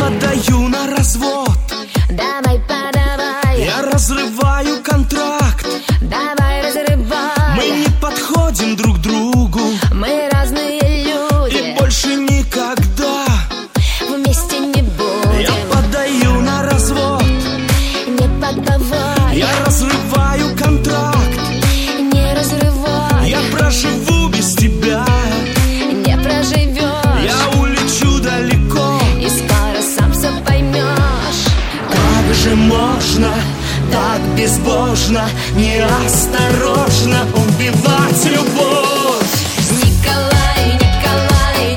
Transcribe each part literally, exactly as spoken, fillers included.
подаю на развод. Давай, подавай. Я разрываю контракт. Давай, разрывай. Мы не подходим друг другу. Мы разные люди. И больше никогда вместе не будем. Я подаю на развод. Не подавай. Я разрываю контракт. Не разрывай. Я проживу без тебя. Не проживешь. Я улечу далеко. И скоро сам все поймешь. Как же можно так безбожно, неосторожно убивать любовь? Николай, Николай,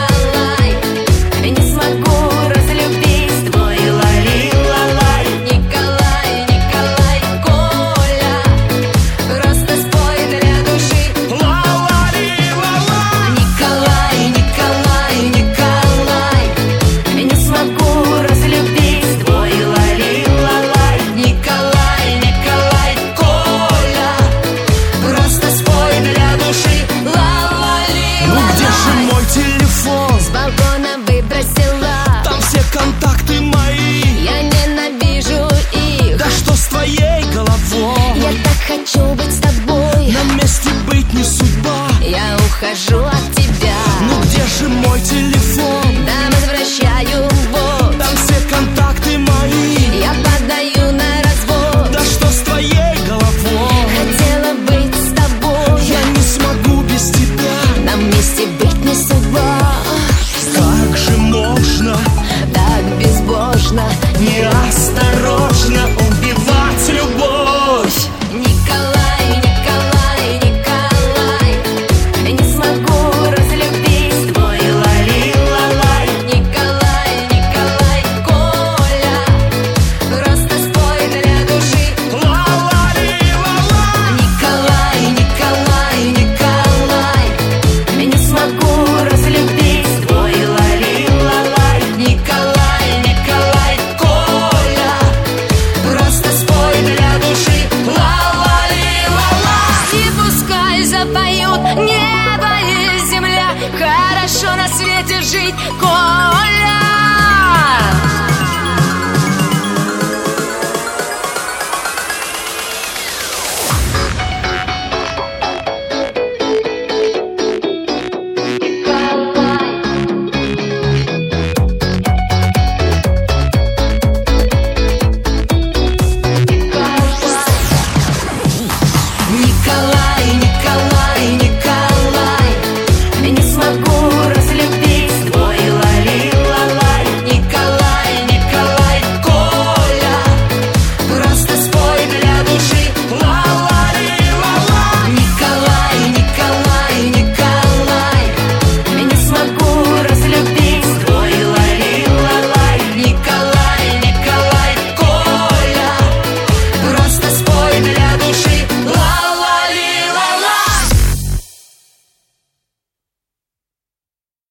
Николай, не смогу разлюбить твой лали-лалай. Николай, Николай, Коля, просто спой для души. Ла-ла-ли-ла-ла. Николай, Николай, Николай, не смогу разлюбить твой лали-лалай. Николай, Николай, Коля, просто спой для души. Ла-ла-ли-ла-лай. Ну где же мой телефон? С балкона выбросила. Там все контакты мои. Я ненавижу их. Да что с твоей головой? Я так хочу быть с тобой. На месте быть не судьба. Я ухожу от тебя. Ну где же мой телефон? Там возвращаю вот. Там все контакты мои. Я подаю на развод. Да что с твоей головой? Хотела быть с тобой. Я не смогу без тебя. Нам вместе быть не судьба. Как же можно Так безбожно, неосторожно убивать любовь? Николай, Николай, Николай, не смогу разлюбить твой лали-лалай. Николай, Николай, Коля, просто спой для души. Ла-ла-ли-ла-ла. Николай, Николай, Николай, не смогу разлюбить твой лали-лалай. Николай, Николай, Коля, просто спой для души. Ла-ла-ли-ла-ла. И пускай запоют небо и земля. Хорошо на свете жить, Коля.